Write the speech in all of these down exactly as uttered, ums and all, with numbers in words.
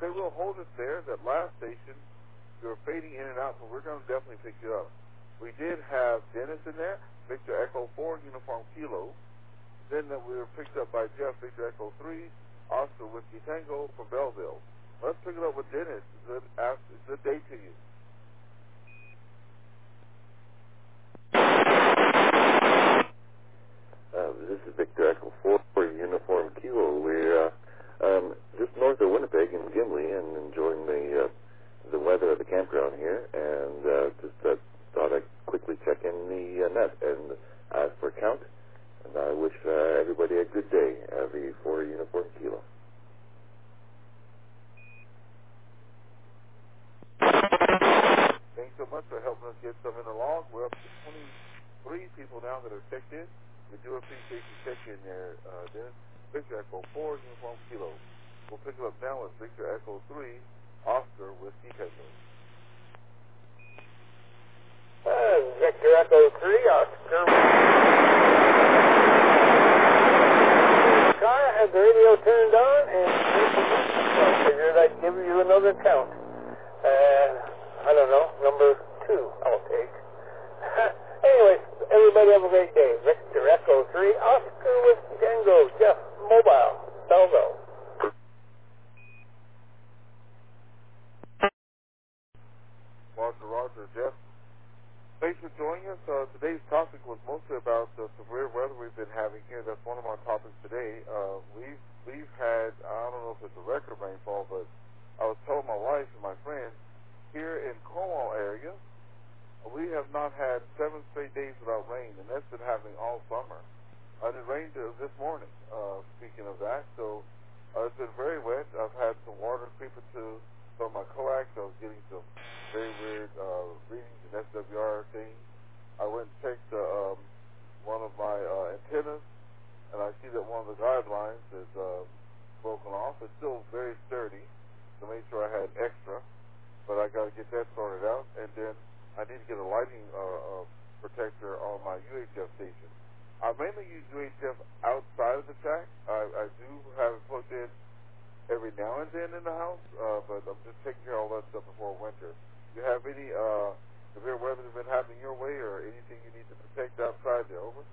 Okay, we'll hold it there. That last station, you were fading in and out, but we're going to definitely pick you up. We did have Dennis in there, Victor Echo four, Uniform Kilo. Then uh, we were picked up by Jeff, Victor Echo three, Oscar Whiskey Tango from Belleville. Let's pick it up with Dennis. Good, after, good day to you. Uh, this is Victor Echo four, Uniform Kilo. We're uh, um, just north of Winnipeg in Gimli and enjoying the uh, the weather at the campground here, and uh, just uh, thought I'd quickly check in the uh, net and ask for a count. And I wish uh, everybody a good day. Uh, V four Uniform Kilo. Thanks so much for helping us get some in the log. We're up to twenty-three people now that are checked in. We do appreciate you checking in there, uh, Dennis. Victor Echo four, Uniform Kilo. We'll pick it up now with Victor Echo three, Oscar Whiskey Tango. Uh, Victor Echo three, Oscar. Car had the radio turned on, and I figured I'd give you another count. Uh, I don't know, number two, I'll take. Anyway, everybody have a great day. Victor Echo three, Oscar Whiskey Tango, Jeff Mobile, Belleville. Roger, Roger, Jeff. Thanks for joining us. Uh, today's topic was mostly about the severe weather we've been having here. That's one of our topics today. Uh, we've we've had, I don't know if it's a record rainfall, but I was telling my wife and my friends, here in Cornwall area, we have not had seven straight days without rain, and that's been happening all summer. And it rained uh, this morning, uh, speaking of that. So uh, it's been very wet. I've had some water creeping to some of my coax. I was getting some very weird uh, readings in S W R things. I went and checked uh, um, one of my uh, antennas, and I see that one of the guidelines is uh, broken off. It's still very sturdy, so I made sure I had extra, but I got to get that sorted out. And then I need to get a lighting uh, uh, protector on my U H F station. I mainly use U H F outside of the track. I, I do have it plugged in every now and then in the house, uh, but I'm just taking care of all that stuff before winter. Do you have any uh, severe weather that's been happening your way, or anything you need to protect outside there? Over.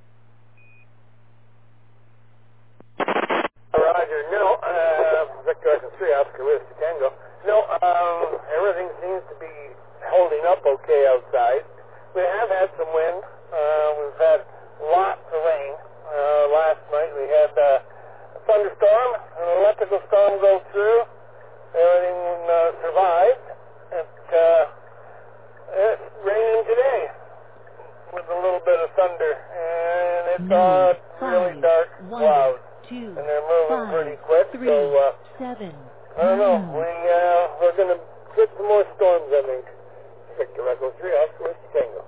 Roger, no, uh, Victor Echo three, Oscar Whiskey Tango. No, um, everything seems to be holding up okay outside. We have had some wind. Uh, we've had lots of rain. Uh, last night we had uh, a thunderstorm, an electrical storm go through. Everything uh, survived. It, uh, it's raining today with a little bit of thunder, and it's Nine, uh, really five, dark one, clouds, two, and they're moving five, pretty quick. three, so uh, seven, I don't know. nine. We uh, we're gonna get some more storms, I think. Victor Echo three, Oscar Whiskey Tango.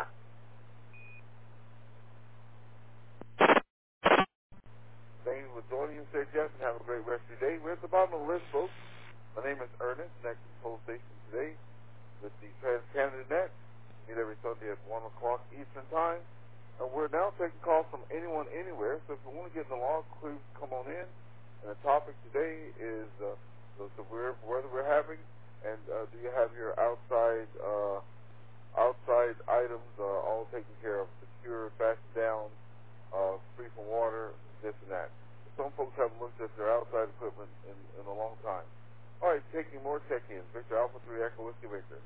Thank you for joining us today, Jeff, and have a great rest of your day. We're at the bottom of the list, folks. My name is Ernest, next to Pole Station today with the Trans-Canada Net. Meet every Sunday at one o'clock Eastern Time. And we're now taking calls from anyone, anywhere. So if you want to get in the log, please come on in. And the topic today is uh, the severe weather we're having. And uh, do you have your outside uh, outside items uh, all taken care of, secure, fastened down, uh, free from water, this and that? Some folks haven't looked at their outside equipment in, in a long time. All right, taking more check-ins. Victor Alpha three Echo Whiskey Victor.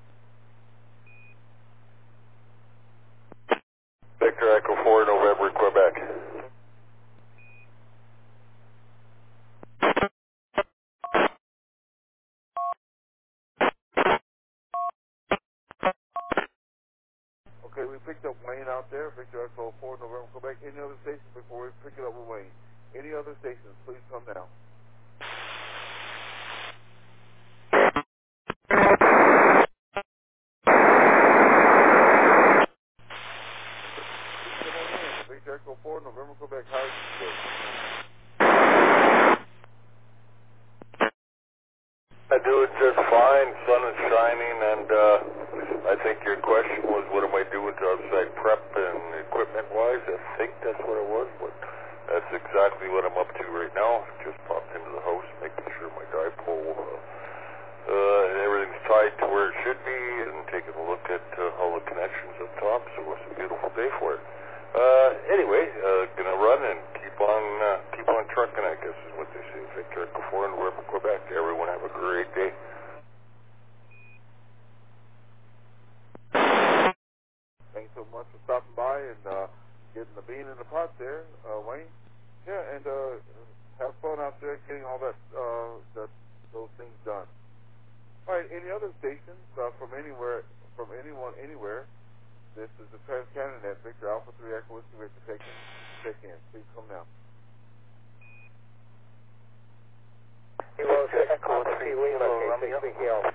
Victor Echo four, November, Quebec. Okay, we picked up Wayne out there. Victor Echo four, November, Quebec. Any other stations before we pick it up with Wayne? Any other stations, please come down. Victor Echo four, November, Quebec. How are you today? I do it just fine. Sun is shining, and uh, I think your question was, what am I doing to outside prep and equipment-wise? I think that's what it was, but that's exactly what I'm up to right now. Just popped into the house, making sure my dipole taking a look at uh, all the connections up top, so it was a beautiful day for it. Uh, anyway, uh, gonna run and keep on, uh, keep on trucking, I guess is what they say. Victor Echo four and River, Quebec. Everyone have a great day. Thanks so much for stopping by and uh, getting the bean in the pot there, uh, Wayne. Yeah, and uh, have fun out there getting all that, uh, that those things done. All right, any other stations uh, from anywhere, from anyone, anywhere? This is the Trans-Canada Net, Victor Alpha three Echo Whiskey Victor taking check in. Please come now. Kilo six, Papa P. Lima, K six B K L.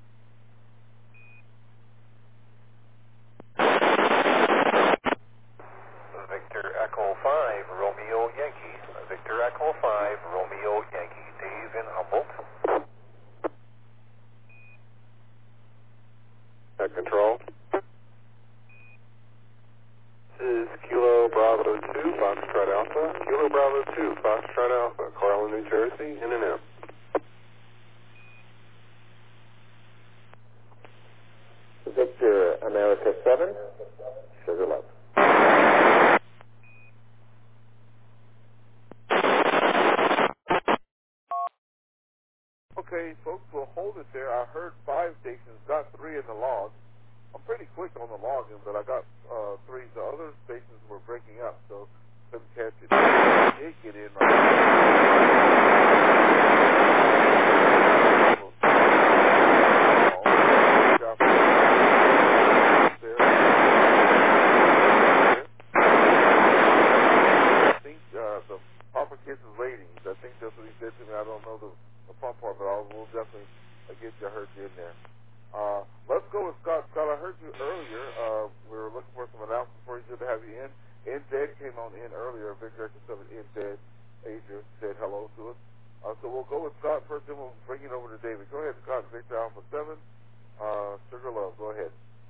Victor Echo five, Romeo Yankee. Victor Echo five, Romeo Yankee. Dave in Humboldt. Uh, control. This is Kilo Bravo two, Foxtrot Alpha. Kilo Bravo two, Foxtrot Alpha, Carlin, New Jersey, in and out. Victor America seven, Sugar Love. Okay, folks, we'll hold it there. I heard five stations, got three in the log. I'm pretty quick on the logging, but I got uh, three. The other stations were breaking up, so couldn't catch it. I did get in right I think uh, the Papa Kids is waiting. I think that's what he said to me. I don't know the, the fun part, but I will definitely uh, get you. I heard you in there. Uh, let's go with Scott. Scott, I heard you earlier. Uh, we were looking for some announcements for you. Good to have you in. N Z came on in earlier. Victor Echo seven N Z Asia said hello to us. Uh, so we'll go with Scott first, then we'll bring it over to David. Go ahead, Scott. Victor Alpha seven. Uh, Sugar Love. Go ahead.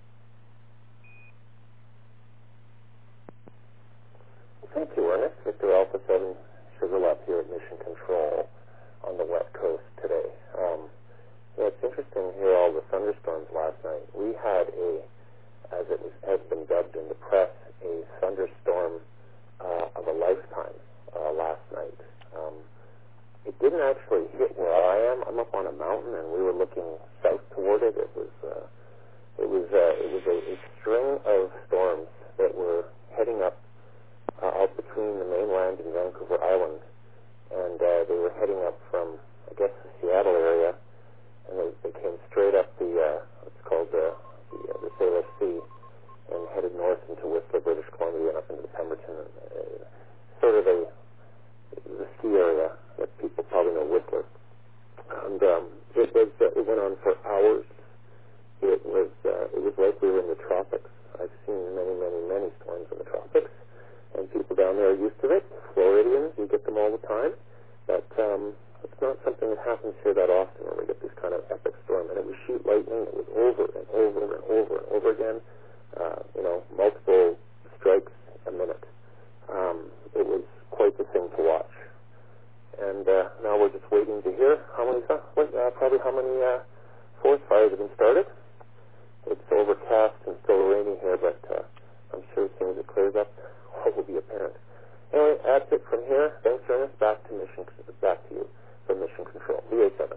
Thank you, Ernest. Victor Alpha seven, Sugar Love here at Mission Control on the West Coast today. Um, yeah, it's interesting to hear all the thunderstorms last night. We had a, as it was, has been dubbed in the press, a thunderstorm uh, of a lifetime uh, last night. Um, it didn't actually hit where I am. I'm up on a mountain, and we were looking south toward it. It was, uh, it was, uh, it was a, a string of storms that were heading up uh, out between the mainland and Vancouver Island, and uh, they were heading up from, I guess, the Seattle area. And they, they came straight up the, uh, what's called the, the, uh, the Salish Sea and headed north into Whistler, British Columbia, and up into the Pemberton, uh, sort of a, the ski area that people probably know Whistler. And um, it, was, uh, it went on for hours. It was, uh, it was like we were in the tropics. I've seen many, many, many storms in the tropics, and people down there are used to it. Floridians, you get them all the time. But um, it's not something that happens here that often when we get this kind of epic storm. And it was shoot lightning. It was over and over and over and over again. Uh, you know, multiple strikes a minute. Um, it was quite the thing to watch. And uh, now we're just waiting to hear how many, uh, probably how many uh, forest fires have been started. It's overcast and still raining here, but uh, I'm sure as soon as it clears up, all will be apparent. Anyway, that's it from here. Thanks, Ernest. Back to mission, back to you from Mission Control. V A seven.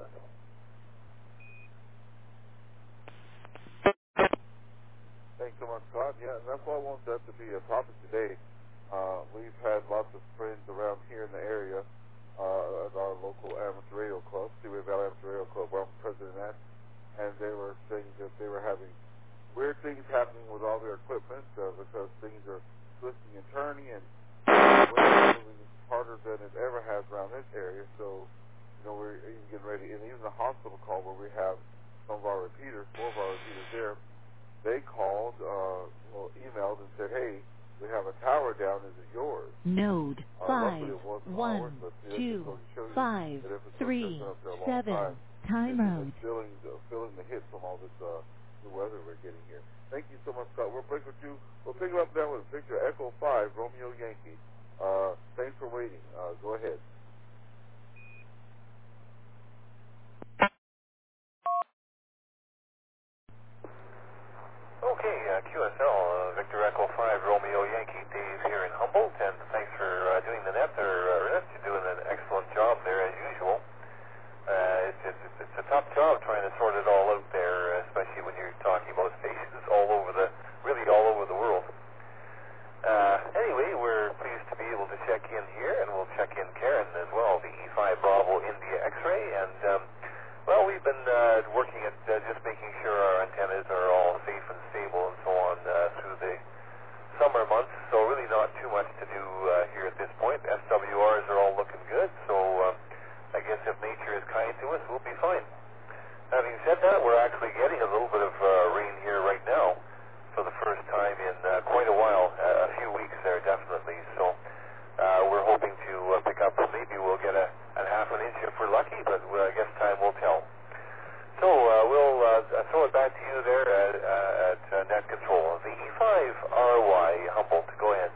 Thanks so much, Scott. Yeah, and that's why I want that to be a topic today. Uh, we've had lots of friends around here in the area uh, at our local amateur radio club, Seaway Valley Amateur Radio Club, where I'm president of that, and they were saying that they were having weird things happening with all their equipment uh, because things are twisting and turning, and the wind is moving harder than it ever has around this area. So, you know, we're even getting ready, and even the hospital call where we have some of our repeaters, four of our repeaters there, they called, uh, well, emailed and said, hey, we have a tower down, is it yours? Node Uh, five, luckily it wasn't one, ours, but see, two, that just goes to show you five, that if it's three, been up there a long seven, time, time it's, out. it's feeling, uh, feeling the hit from all this uh, new weather we're getting here. Thank you so much, Scott. We'll break with you. We'll pick it up now with Victor Echo five, Romeo Yankee. Uh, thanks for waiting. Uh, go ahead. uh, Q S L, uh, Victor Echo five, Romeo Yankee, Dave here in Humboldt, and thanks for uh, doing the net there, uh, Ernest. You're doing an excellent job there as usual. Uh, it's, it's, it's a tough job trying to sort it all out there, especially when you're talking about stations all over the, really all over the world. Uh, anyway, we're pleased to be able to check in here, and we'll check in Karen as well, the E five Bravo India X-ray, and um, well, we've been uh, working at uh, just making sure our antennas are all safe and stable and so on uh, through the summer months, so really not too much to do uh, here at this point. S W Rs are all looking good, so uh, I guess if nature is kind to us, we'll be fine. Having said that, we're actually getting a little bit of uh, rain here right now for the first time in uh, quite a while, uh, a few weeks there definitely, so uh, we're hoping to uh, pick up, maybe we'll get a, a half an inch if we're lucky, but uh, I guess time will tell. So uh, we'll uh, throw it back to you there at, uh, at uh, Net Control. The E five R Y Humboldt, go ahead.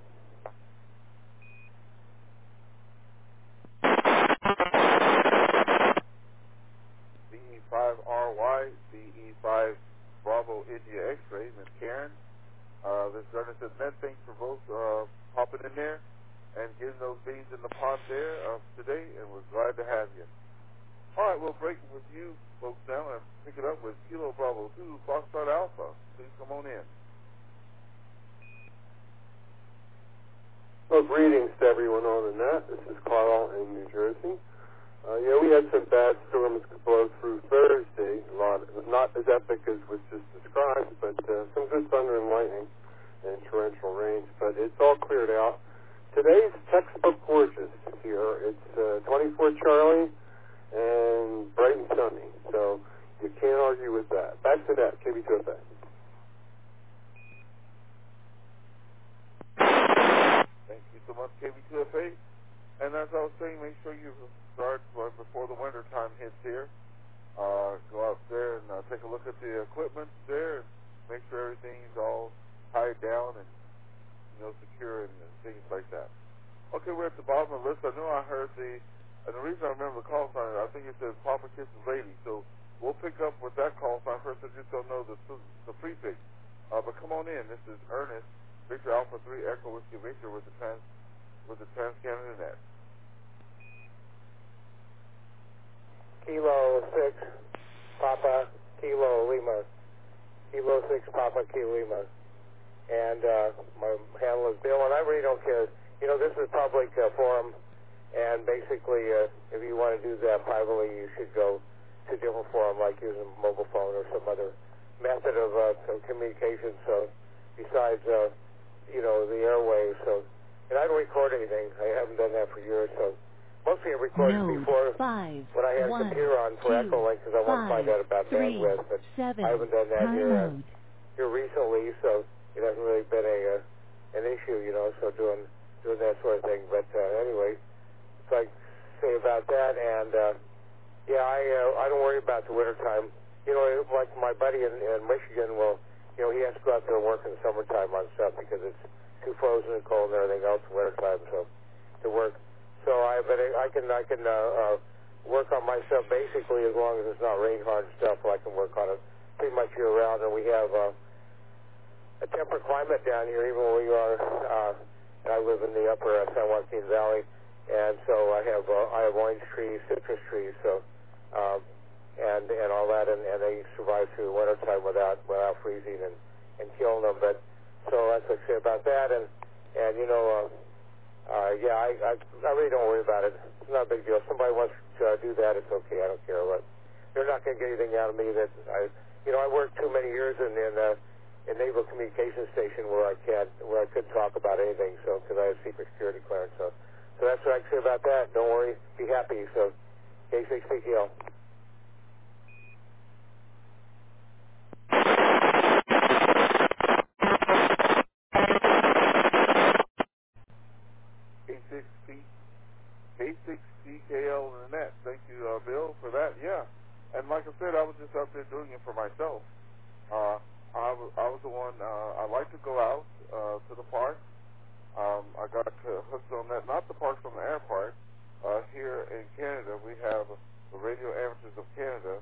The E five R Y, the E five Bravo India X-ray, Miss Karen. Uh, this is Ernest at Net. Thanks for both uh, popping in there and getting those beans in the pot there uh, today, and we're glad to have you. All right, we'll break with you folks now and pick it up with Kilo Bravo two, Foxtrot Alpha. Please come on in. Well, greetings to everyone on the net. This is Carl in New Jersey. Uh, yeah, we had some bad storms blow through Thursday. A lot, it was not as epic as was just described, but uh, some good thunder and lightning and torrential rains. But it's all cleared out. Today's textbook gorgeous here. It's uh, twenty-four Charlie and bright and sunny. So you can't argue with that. Back to that, K B two F A. Thank you so much, K B two F A. And as I was saying, make sure you start right before the winter time hits here. Uh, go out there and uh, take a look at the equipment there and make sure everything's all tied down and, you know, secure and, and things like that. Okay, we're at the bottom of the list. I know I heard the, and the reason I remember the call sign, I think it says Papa Kisses Lady. So we'll pick up with that call sign first. I just don't know the, the prefix. Uh, but come on in. This is Ernest, Victor Alpha three Echo Whiskey Victor with the trans, with the Trans-Canada Net. Kilo six, Papa Kilo Lima. Kilo six, Papa Kilo Lima. And uh, my handle is Bill, and I really don't care. You know, this is a public uh, forum, and basically, uh, if you want to do that privately, you should go to a different forum, like using a mobile phone or some other method of, uh, of communication. So, besides, uh, you know, the airwaves. So, and I don't record anything. I haven't done that for years. So, mostly I recorded Node before five, when I had one, a computer on for two, Echolink because I want to find out about three, bandwidth. But seven, I haven't done that high here uh, mode. here recently. So, it hasn't really been a uh, an issue, you know. So doing doing that sort of thing. But uh, anyway, so I say about that, and uh, yeah, I uh, I don't worry about the winter time. You know, like my buddy in, in Michigan, well, you know, he has to go out there and work in the summertime on stuff because it's too frozen and cold and everything else in winter time. So to work, so I but I, I can I can uh, uh, work on my stuff basically as long as it's not rain hard stuff. I can work on it pretty much year round, and we have uh, a temperate climate down here, even when we are. Uh, I live in the upper uh, San Joaquin Valley, and so I have uh, I have orange trees, citrus trees, so um, and and all that, and, and they survive through the winter time without without freezing and, and killing them. But so that's what I say about that, and and you know, uh, uh, yeah, I, I I really don't worry about it. It's not a big deal. If somebody wants to uh, do that, it's okay. I don't care what. They're not going to get anything out of me that I, you know, I worked too many years in in. Uh, a naval communication station where I can't, where I couldn't talk about anything, so because I have secret security clearance. So, so that's what I can say about that. Don't worry, be happy. So, K six P K L. K six P K six P K L in the net. Thank you, uh, Bill, for that. Yeah, and like I said, I was just out there doing it for myself. Uh, I was, I was the one. Uh, I like to go out uh, to the park. Um, I got uh, hooked on that. Not the park from the air park. Uh, here in Canada, we have the Radio Amateurs of Canada,